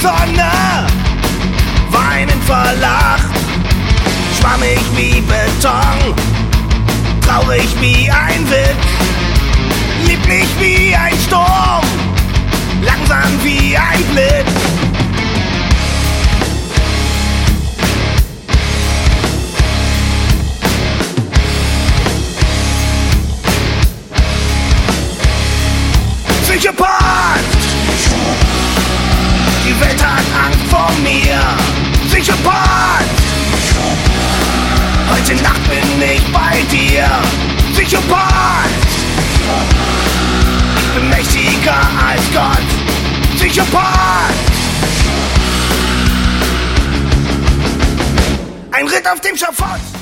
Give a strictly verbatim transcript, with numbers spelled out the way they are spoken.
Sonne, weinend verlacht, schwammig wie Beton, traurig wie ein Witz, lieblich wie ein Sturm, langsam wie ein Blitz. Psychopath! Die Welt hat Angst vor mir. Psychopath! Heute Nacht bin ich bei dir. Psychopath! Ich bin mächtiger als Gott. Psychopath! Ein Ritt auf dem Schafott.